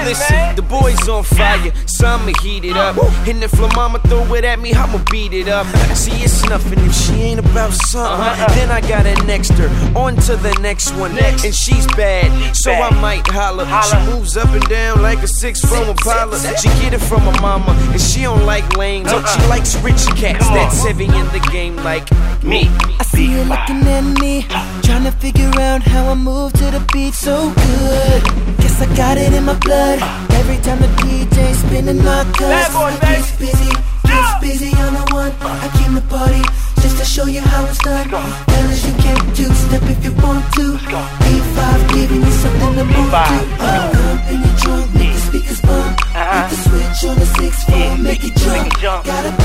Listen, the boy's on fire, so I'ma heat it up. And if La Mama throw it at me, I'ma beat it up. See, it's nothing if she ain't about something. Then I gotta next her, on to the next one. And she's bad, so I might holler. She moves up and down like a 6 from Impala. She get it from her mama, and she don't like lames. She likes rich cats that's heavy in the game like me. I see you looking at me, trying to figure out how I move to the beat so good. Guess I got it in my blood. Every time the DJ spinning my cuts, I gets busy on the one. I came to party just to show you how it's done. Fellas, you can't two-step if you want to. A5 giving you something to move to. Up in your trunk, make the speakers bump. Hit the switch on the 6-4, make it jump. Gotta